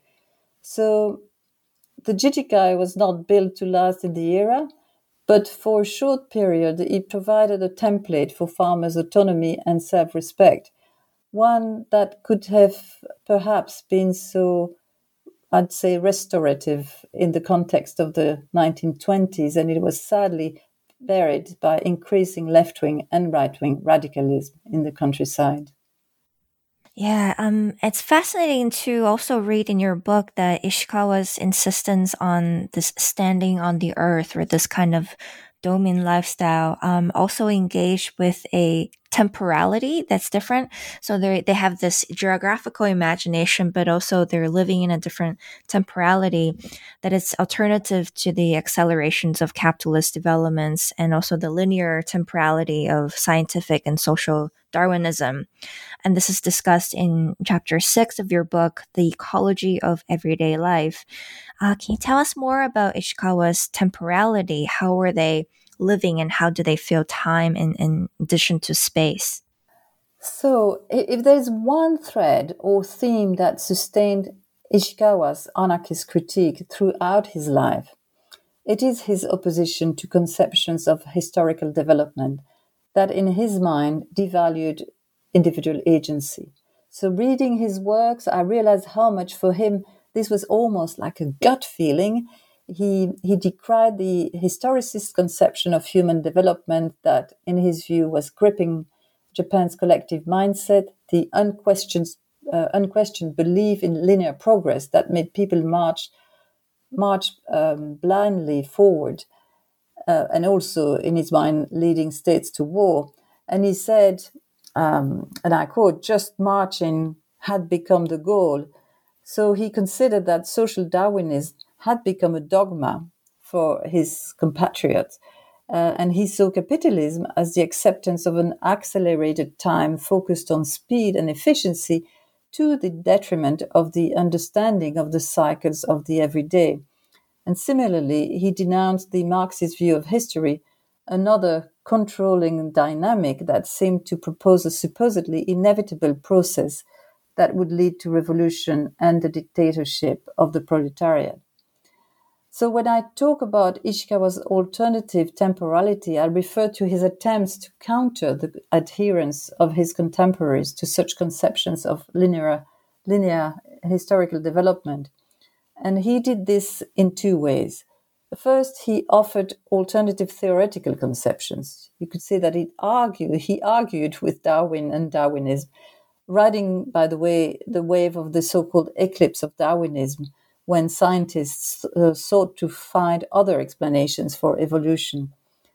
So the Jichikai was not built to last in the era, but for a short period it provided a template for farmers' autonomy and self-respect. one that could have perhaps been so, I'd say, restorative in the context of the 1920s, and it was sadly buried by increasing left-wing and right-wing radicalism in the countryside. Yeah, it's fascinating to also read in your book that Ishikawa's insistence on this standing on the earth or this kind of domin lifestyle also engaged with a temporality that's different. So they have this geographical imagination, but also they're living in a different temporality that is alternative to the accelerations of capitalist developments and also the linear temporality of scientific and social Darwinism. And this is discussed in chapter 6 of your book, The Ecology of Everyday Life. Can you tell us more about Ishikawa's temporality? How were they living and how do they feel time in addition to space? So, if there's one thread or theme that sustained Ishikawa's anarchist critique throughout his life, it is his opposition to conceptions of historical development that, in his mind, devalued individual agency. So, reading his works, I realized how much for him this was almost like a gut feeling. He decried the historicist conception of human development that, in his view, was gripping Japan's collective mindset, the unquestioned belief in linear progress that made people march blindly forward, and also, in his mind, leading states to war. And he said, and I quote, just marching had become the goal. So he considered that social Darwinism had become a dogma for his compatriots. And he saw capitalism as the acceptance of an accelerated time focused on speed and efficiency to the detriment of the understanding of the cycles of the everyday. And similarly, he denounced the Marxist view of history, another controlling dynamic that seemed to propose a supposedly inevitable process that would lead to revolution and the dictatorship of the proletariat. So when I talk about Ishikawa's alternative temporality, I refer to his attempts to counter the adherence of his contemporaries to such conceptions of linear historical development. And he did this in two ways. First, he offered alternative theoretical conceptions. You could say that he argued with Darwin and Darwinism, riding, by the way, the wave of the so-called eclipse of Darwinism, when scientists sought to find other explanations for evolution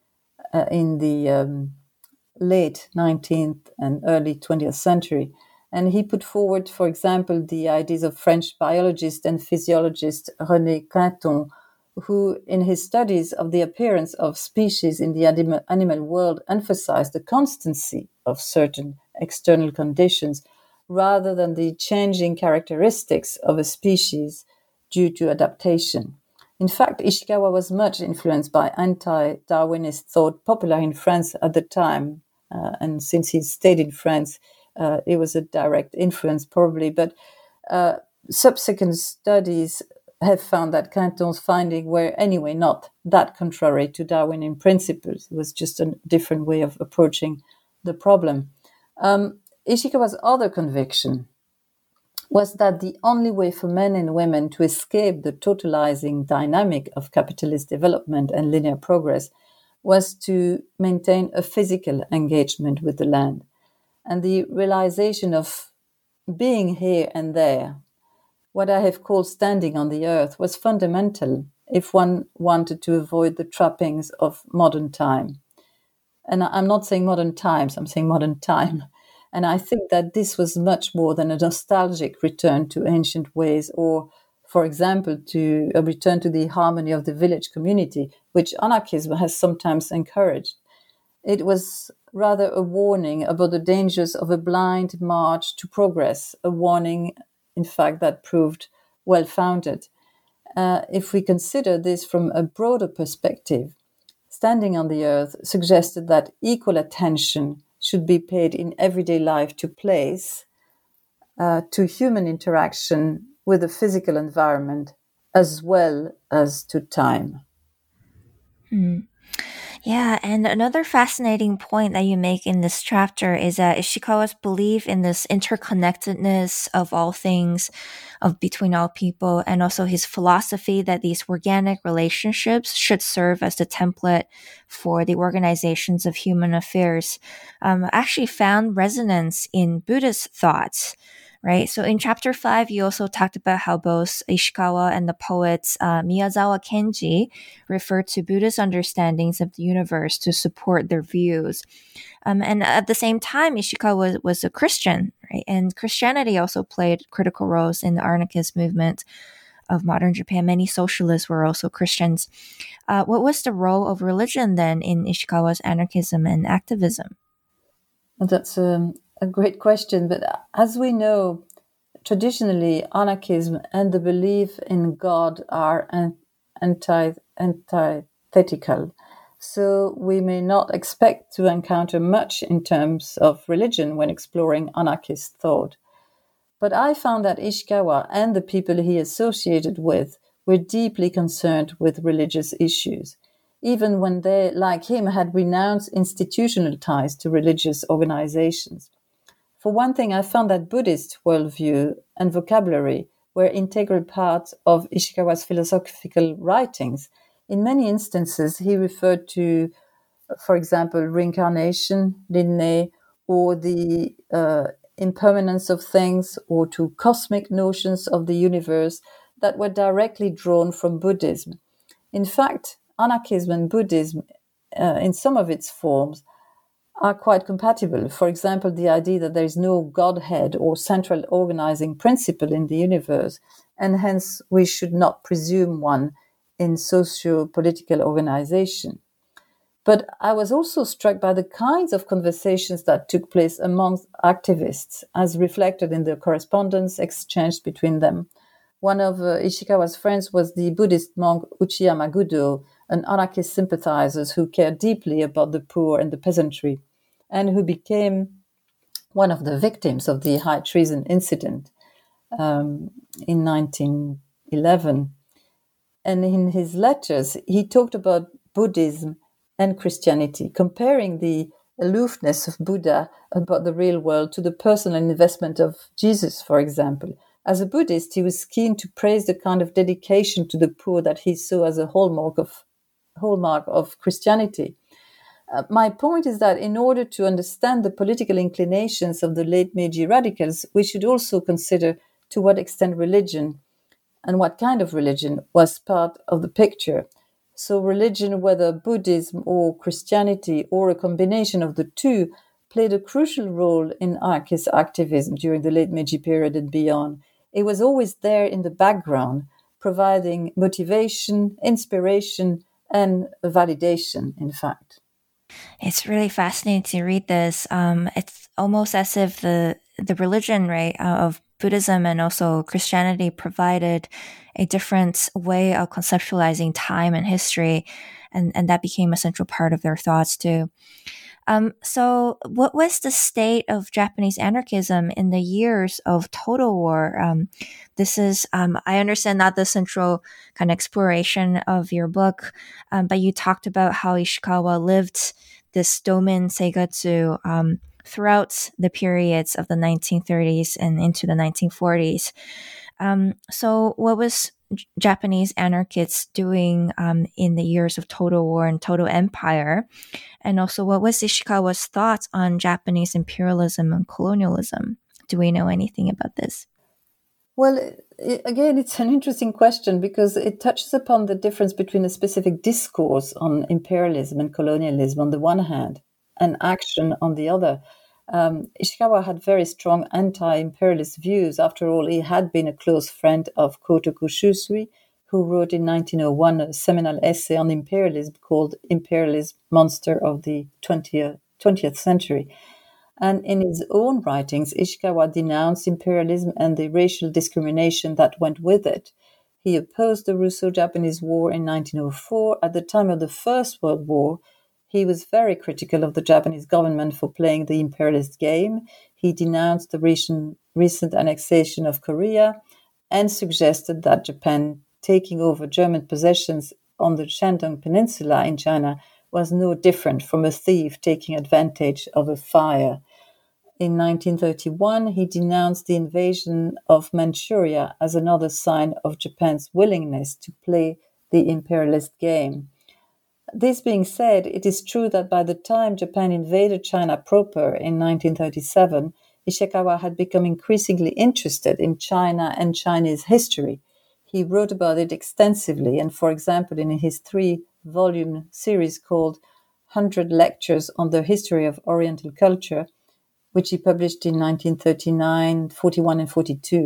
in the late 19th and early 20th century. And he put forward, for example, the ideas of French biologist and physiologist René Quinton, who, in his studies of the appearance of species in the animal world, emphasized the constancy of certain external conditions rather than the changing characteristics of a species due to adaptation. In fact, Ishikawa was much influenced by anti-Darwinist thought popular in France at the time. And since he stayed in France, it was a direct influence probably. But subsequent studies have found that Quinton's findings were anyway not that contrary to Darwinian principles. It was just a different way of approaching the problem. Ishikawa's other conviction was that the only way for men and women to escape the totalizing dynamic of capitalist development and linear progress was to maintain a physical engagement with the land. And the realization of being here and there, what I have called standing on the earth, was fundamental if one wanted to avoid the trappings of modern time. And I'm not saying modern times, I'm saying modern time. And I think that this was much more than a nostalgic return to ancient ways or, for example, to a return to the harmony of the village community, which anarchism has sometimes encouraged. It was rather a warning about the dangers of a blind march to progress, a warning, in fact, that proved well-founded. If we consider this from a broader perspective, standing on the earth suggested that equal attention should be paid in everyday life to place, to human interaction with the physical environment, as well as to time. Yeah, and another fascinating point that you make in this chapter is that Ishikawa's belief in this interconnectedness of all things, of between all people, and also his philosophy that these organic relationships should serve as the template for the organizations of human affairs, actually found resonance in Buddhist thoughts. Right. So in chapter 5, you also talked about how both Ishikawa and the poet Miyazawa Kenji refer to Buddhist understandings of the universe to support their views. And at the same time, Ishikawa was a Christian, right? And Christianity also played critical roles in the anarchist movement of modern Japan. Many socialists were also Christians. What was the role of religion then in Ishikawa's anarchism and activism? Well, that's a great question. But as we know, traditionally, anarchism and the belief in God are antithetical. So we may not expect to encounter much in terms of religion when exploring anarchist thought. But I found that Ishikawa and the people he associated with were deeply concerned with religious issues, even when they, like him, had renounced institutional ties to religious organizations. For one thing, I found that Buddhist worldview and vocabulary were integral parts of Ishikawa's philosophical writings. In many instances, he referred to, for example, reincarnation, Rinne, or the impermanence of things, or to cosmic notions of the universe that were directly drawn from Buddhism. In fact, anarchism and Buddhism, in some of its forms, are quite compatible. For example, the idea that there is no Godhead or central organizing principle in the universe, and hence we should not presume one in socio-political organization. But I was also struck by the kinds of conversations that took place amongst activists, as reflected in the correspondence exchanged between them. One of Ishikawa's friends was the Buddhist monk Uchiha Magudo, an anarchist sympathizer who cared deeply about the poor and the peasantry, and who became one of the victims of the high treason incident in 1911. And in his letters, he talked about Buddhism and Christianity, comparing the aloofness of Buddha about the real world to the personal investment of Jesus, for example. As a Buddhist, he was keen to praise the kind of dedication to the poor that he saw as a hallmark of Christianity. My point is that in order to understand the political inclinations of the late Meiji radicals, we should also consider to what extent religion and what kind of religion was part of the picture. So religion, whether Buddhism or Christianity or a combination of the two, played a crucial role in anarchist activism during the late Meiji period and beyond. It was always there in the background, providing motivation, inspiration, and validation, in fact. It's really fascinating to read this. It's almost as if the religion, right, of Buddhism and also Christianity provided a different way of conceptualizing time and history, and that became a central part of their thoughts too. So what was the state of Japanese anarchism in the years of total war? This is, I understand, not the central kind of exploration of your book, but you talked about how Ishikawa lived this Domin Seigatsu throughout the periods of the 1930s and into the 1940s. So what was Japanese anarchists doing in the years of total war and total empire? And also, what was Ishikawa's thoughts on Japanese imperialism and colonialism? Do we know anything about this? Well, again, it's an interesting question because it touches upon the difference between a specific discourse on imperialism and colonialism on the one hand, and action on the other. Ishikawa had very strong anti-imperialist views. After all, he had been a close friend of Kotoku Shusui, who wrote in 1901 a seminal essay on imperialism called Imperialist Monster of the 20th Century. And in his own writings, Ishikawa denounced imperialism and the racial discrimination that went with it. He opposed the Russo-Japanese War in 1904. At the time of the First World War, he was very critical of the Japanese government for playing the imperialist game. He denounced the recent annexation of Korea and suggested that Japan taking over German possessions on the Shandong Peninsula in China was no different from a thief taking advantage of a fire. In 1931, he denounced the invasion of Manchuria as another sign of Japan's willingness to play the imperialist game. This being said, it is true that by the time Japan invaded China proper in 1937, Ishikawa had become increasingly interested in China and Chinese history. He wrote about it extensively, and for example, in his 3-volume series called 100 Lectures on the History of Oriental Culture, which he published in 1939, 41, and 42.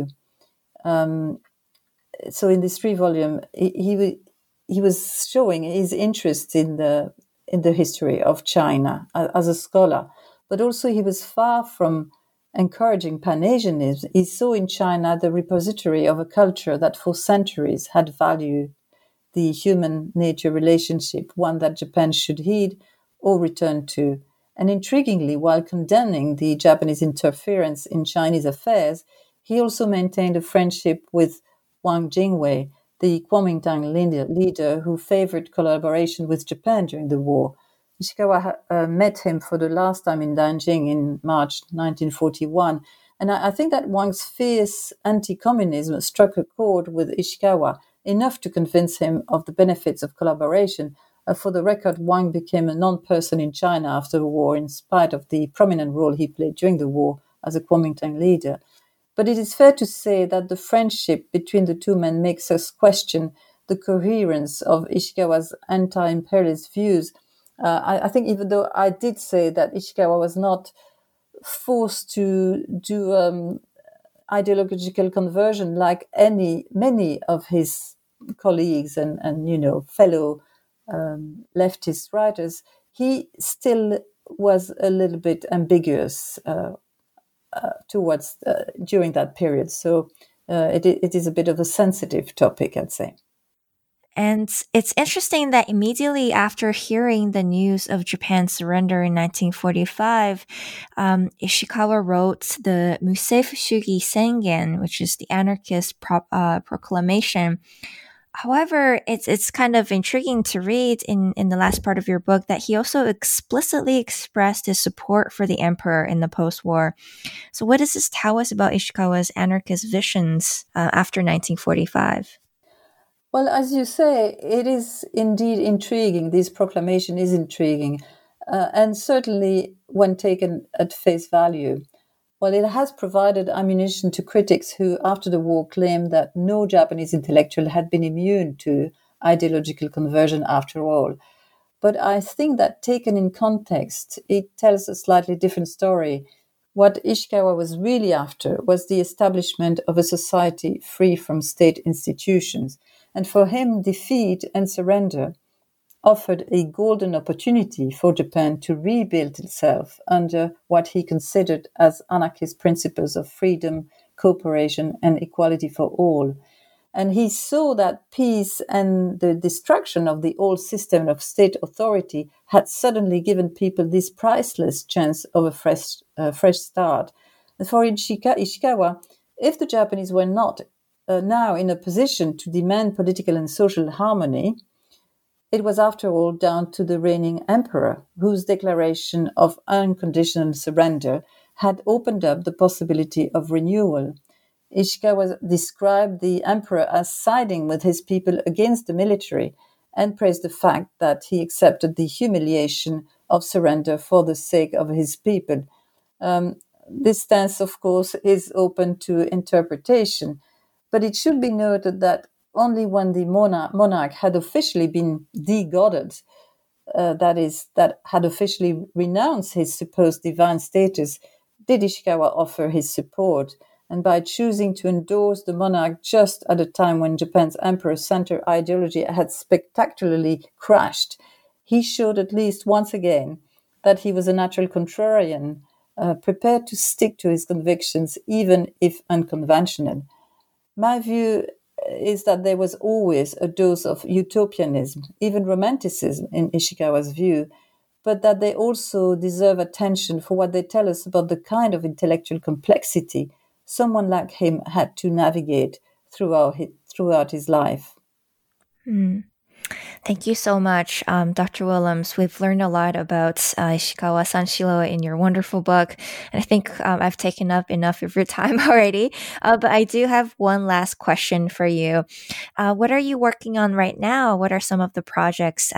So in this 3-volume, he was showing his interest in the history of China as a scholar, but also he was far from encouraging Pan-Asianism. He saw in China the repository of a culture that for centuries had valued the human-nature relationship, one that Japan should heed or return to. And intriguingly, while condemning the Japanese interference in Chinese affairs, he also maintained a friendship with Wang Jingwei, the Kuomintang leader who favored collaboration with Japan during the war. Ishikawa met him for the last time in Nanjing in March 1941. And I think that Wang's fierce anti-communism struck a chord with Ishikawa, enough to convince him of the benefits of collaboration. For the record, Wang became a non-person in China after the war, in spite of the prominent role he played during the war as a Kuomintang leader. But it is fair to say that the friendship between the two men makes us question the coherence of Ishikawa's anti-imperialist views. I think even though I did say that Ishikawa was not forced to do ideological conversion like many of his colleagues and fellow leftist writers, he still was a little bit ambiguous towards during that period. So it is a bit of a sensitive topic, I'd say. And it's interesting that immediately after hearing the news of Japan's surrender in 1945, Ishikawa wrote the Museifu Shugi Sengen, which is the anarchist proclamation. However, it's kind of intriguing to read in the last part of your book that he also explicitly expressed his support for the emperor in the post-war. So what does this tell us about Ishikawa's anarchist visions after 1945? Well, as you say, it is indeed intriguing. This proclamation is intriguing, and certainly when taken at face value. Well, it has provided ammunition to critics who, after the war, claimed that no Japanese intellectual had been immune to ideological conversion after all. But I think that taken in context, it tells a slightly different story. What Ishikawa was really after was the establishment of a society free from state institutions. And for him, defeat and surrender offered a golden opportunity for Japan to rebuild itself under what he considered as anarchist principles of freedom, cooperation, and equality for all. And he saw that peace and the destruction of the old system of state authority had suddenly given people this priceless chance of a fresh start. And for Ishikawa, if the Japanese were not now in a position to demand political and social harmony, it was after all down to the reigning emperor, whose declaration of unconditional surrender had opened up the possibility of renewal. Ishikawa described the emperor as siding with his people against the military and praised the fact that he accepted the humiliation of surrender for the sake of his people. This stance, of course, is open to interpretation, but it should be noted that only when the monarch had officially been de-godded, that had officially renounced his supposed divine status, did Ishikawa offer his support. And by choosing to endorse the monarch just at a time when Japan's emperor-centered ideology had spectacularly crashed, he showed at least once again that he was a natural contrarian, prepared to stick to his convictions even if unconventional. My view is that there was always a dose of utopianism, even romanticism in Ishikawa's view, but that they also deserve attention for what they tell us about the kind of intellectual complexity someone like him had to navigate throughout his life. Thank you so much, Dr. Willems. We've learned a lot about Ishikawa Sanshiro in your wonderful book. And I think I've taken up enough of your time already. But I do have one last question for you. What are you working on right now? What are some of the projects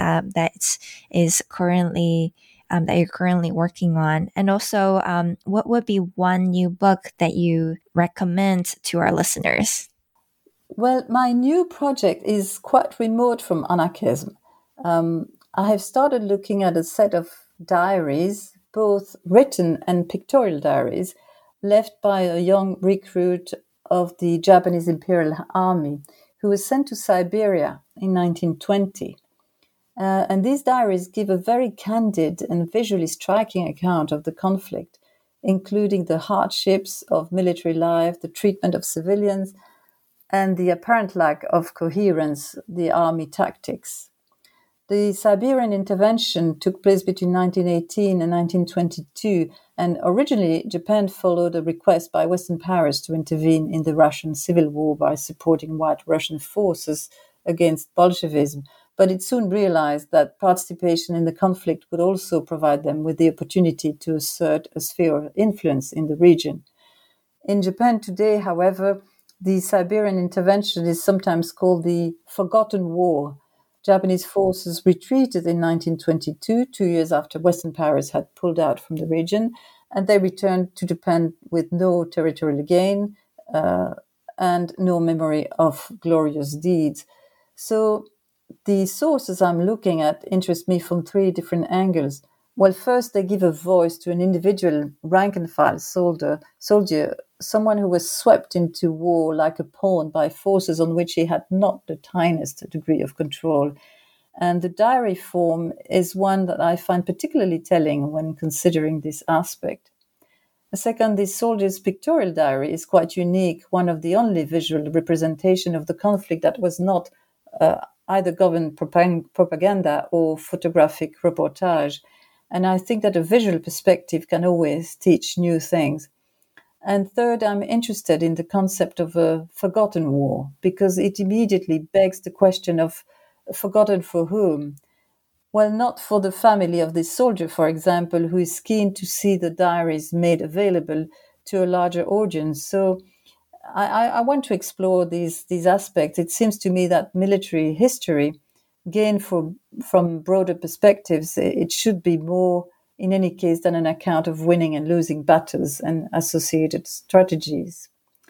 that you're currently working on? And also, what would be one new book that you recommend to our listeners? Well, my new project is quite remote from anarchism. I have started looking at a set of diaries, both written and pictorial diaries, left by a young recruit of the Japanese Imperial Army who was sent to Siberia in 1920. And these diaries give a very candid and visually striking account of the conflict, including the hardships of military life, the treatment of civilians, and the apparent lack of coherence, the army tactics. The Siberian intervention took place between 1918 and 1922, and originally Japan followed a request by Western powers to intervene in the Russian Civil War by supporting White Russian forces against Bolshevism. But it soon realized that participation in the conflict would also provide them with the opportunity to assert a sphere of influence in the region. In Japan today, however, the Siberian intervention is sometimes called the Forgotten War. Japanese forces retreated in 1922, 2 years after Western powers had pulled out from the region, and they returned to Japan with no territorial gain and no memory of glorious deeds. So the sources I'm looking at interest me from three different angles. Well, first, they give a voice to an individual rank-and-file soldier, someone who was swept into war like a pawn by forces on which he had not the tiniest degree of control. And the diary form is one that I find particularly telling when considering this aspect. Second, the soldier's pictorial diary is quite unique, one of the only visual representation of the conflict that was not either government propaganda or photographic reportage. And I think that a visual perspective can always teach new things. And third, I'm interested in the concept of a forgotten war because it immediately begs the question of forgotten for whom? Well, not for the family of this soldier, for example, who is keen to see the diaries made available to a larger audience. So I want to explore these aspects. It seems to me that military history, gained from broader perspectives, it should be more, in any case, than an account of winning and losing battles and associated strategies.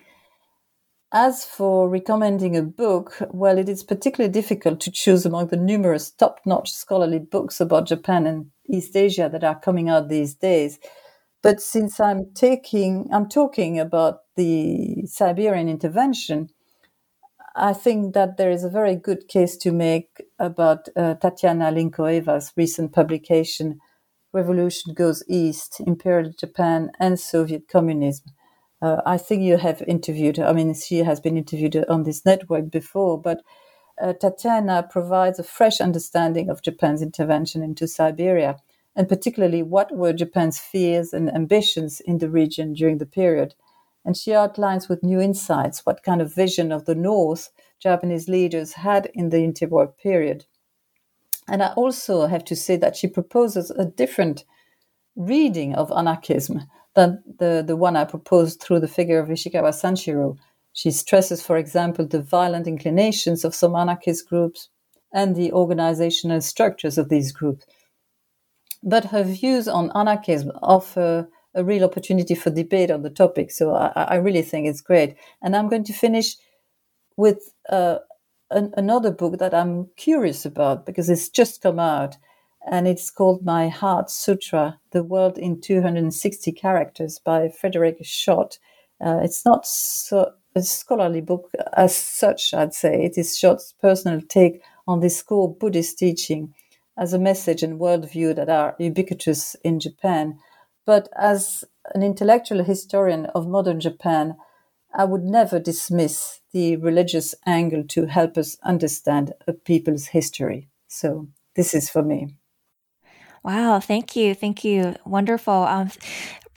As for recommending a book, well, it is particularly difficult to choose among the numerous top-notch scholarly books about Japan and East Asia that are coming out these days. But since I'm talking about the Siberian intervention, I think that there is a very good case to make about Tatiana Linkoeva's recent publication, Revolution Goes East, Imperial Japan and Soviet Communism. I think you have interviewed her. I mean, she has been interviewed on this network before, but Tatiana provides a fresh understanding of Japan's intervention into Siberia, and particularly what were Japan's fears and ambitions in the region during the period. And she outlines with new insights what kind of vision of the North Japanese leaders had in the interwar period. And I also have to say that she proposes a different reading of anarchism than the one I proposed through the figure of Ishikawa Sanshiro. She stresses, for example, the violent inclinations of some anarchist groups and the organizational structures of these groups. But her views on anarchism offer a real opportunity for debate on the topic. So I really think it's great. And I'm going to finish with another book that I'm curious about because it's just come out. And it's called My Heart Sutra, The World in 260 Characters by Frederick Schott. It's not a scholarly book as such, I'd say. It is Schott's personal take on this core Buddhist teaching as a message and worldview that are ubiquitous in Japan. But as an intellectual historian of modern Japan, I would never dismiss the religious angle to help us understand a people's history. So this is for me. Wow, thank you. Thank you. Wonderful.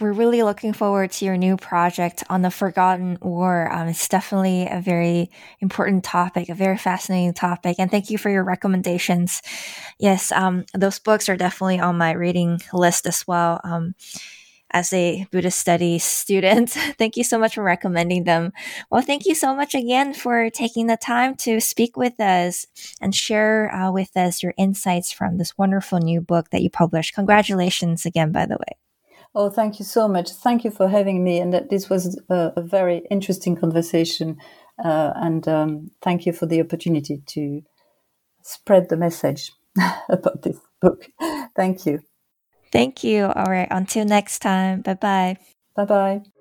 we're really looking forward to your new project on the Forgotten War. It's definitely a very important topic, a very fascinating topic. And thank you for your recommendations. Yes, those books are definitely on my reading list as well. As a Buddhist studies student, thank you so much for recommending them. Well, thank you so much again for taking the time to speak with us and share with us your insights from this wonderful new book that you published. Congratulations again, by the way. Oh, thank you so much. Thank you for having me. And that this was a very interesting conversation. And thank you for the opportunity to spread the message about this book. Thank you. Thank you. All right. Until next time. Bye-bye. Bye-bye.